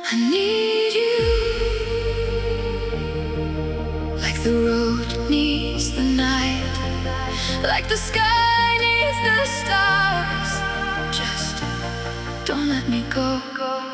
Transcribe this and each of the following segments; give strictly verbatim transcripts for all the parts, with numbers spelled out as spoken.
I need you, like the road needs the night, like the sky needs the stars. Just don't let me go.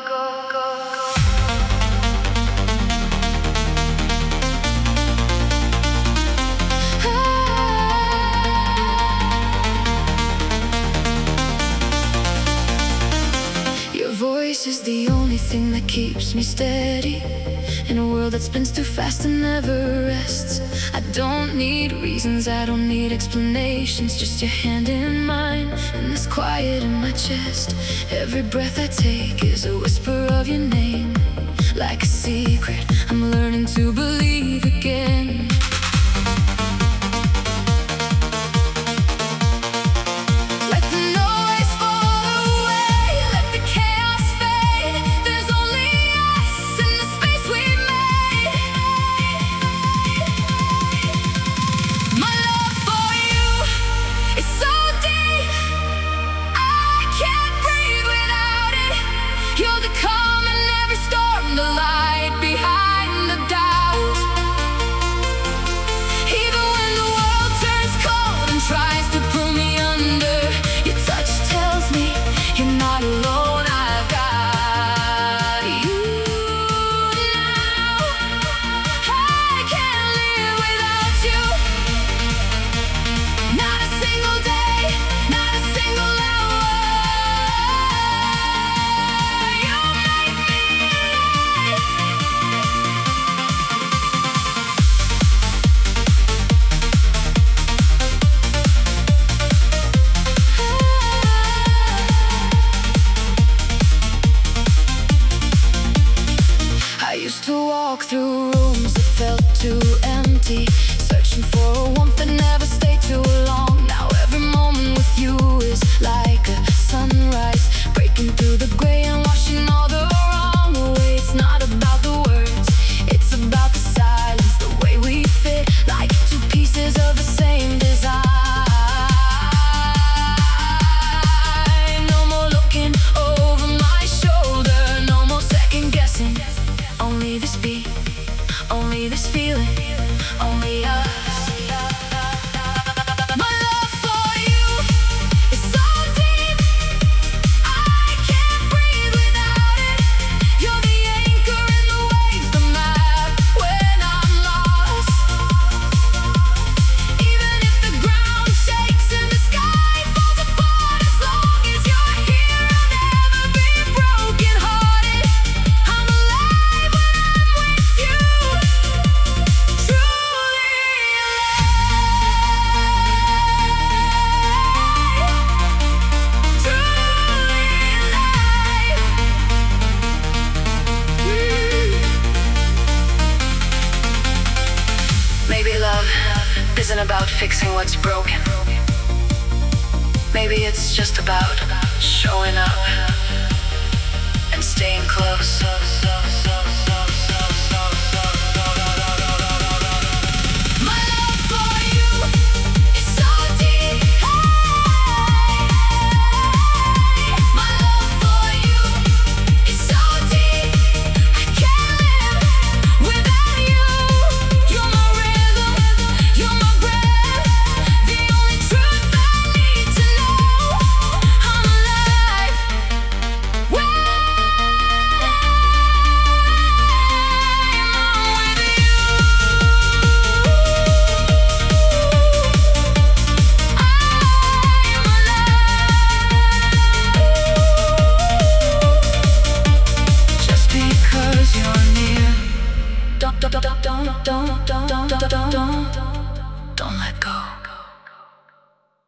Your voice is the only thing that keeps me steady in a world that spins too fast and never rests. I don't need reasons, I don't need explanations, just your hand in mine and this quiet in my chest. Every breath I take is a whisper of your name. Like a secret, I'm learning to believe again. You're the calm in every storm, the light behind the doubt. Even when the world turns cold and tries to pull me under, your touch tells me you're not alone. I've got you now. I can't live without you. Not a single day, not a single hour. To walk through rooms that felt too empty, searching for a warmth that never stayed too long. Now every moment with you is like a sunrise, breaking through the gray and washing all the wrong away. It's not about the words, it's about the silence, the way we fit like two pieces of the same design. No more looking over my shoulder, no more second guessing. Only this beat, only this feeling, only us. My love for you is so deep, I can't breathe without it. You're the anchor in the waves, the map when I'm lost. Even if the ground shakes and the sky falls apart, as long as you're here, I'll never be broken-hearted. I'm alive when I'm with you, truly alive, truly alive. Mm. Maybe love isn't about fixing what's broken. Maybe it's just about showing up and staying close. My love for you is so deep. My love for you is so deep. I can't live without you. You're my rhythm, you're my breath, the only truth I need to know. I'm alive when I'm with you. I'm alive just because you're near. Don't, don't, don't, don't, don't, don't, don't, don't, don't, don't let go.